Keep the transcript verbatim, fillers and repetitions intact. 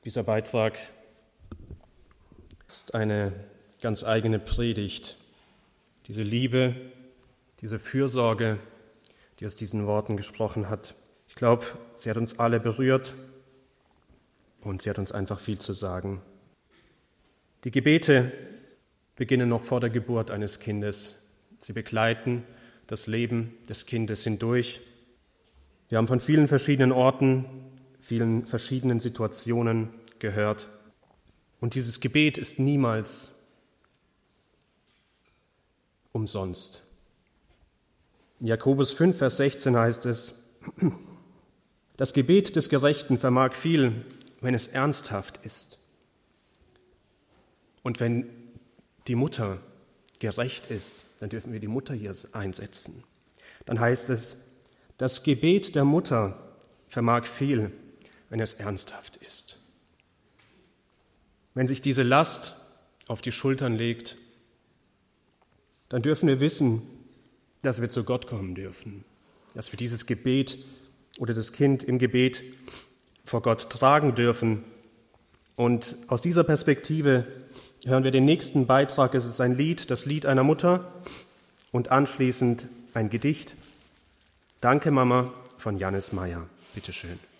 Dieser Beitrag ist eine ganz eigene Predigt. Diese Liebe, diese Fürsorge, die aus diesen Worten gesprochen hat. Ich glaube, sie hat uns alle berührt und sie hat uns einfach viel zu sagen. Die Gebete beginnen noch vor der Geburt eines Kindes. Sie begleiten das Leben des Kindes hindurch. Wir haben von vielen verschiedenen Orten, vielen verschiedenen Situationen gehört. Und dieses Gebet ist niemals umsonst. In Jakobus fünf, Vers sechzehn heißt es: Das Gebet des Gerechten vermag viel, wenn es ernsthaft ist. Und wenn die Mutter gerecht ist, dann dürfen wir die Mutter hier einsetzen. Dann heißt es: Das Gebet der Mutter vermag viel, wenn es ernsthaft ist. Wenn sich diese Last auf die Schultern legt, dann dürfen wir wissen, dass wir zu Gott kommen dürfen, dass wir dieses Gebet oder das Kind im Gebet vor Gott tragen dürfen. Und aus dieser Perspektive hören wir den nächsten Beitrag. Es ist ein Lied, das Lied einer Mutter und anschließend ein Gedicht. Danke, Mama, von Jannis Meyer. Bitte schön.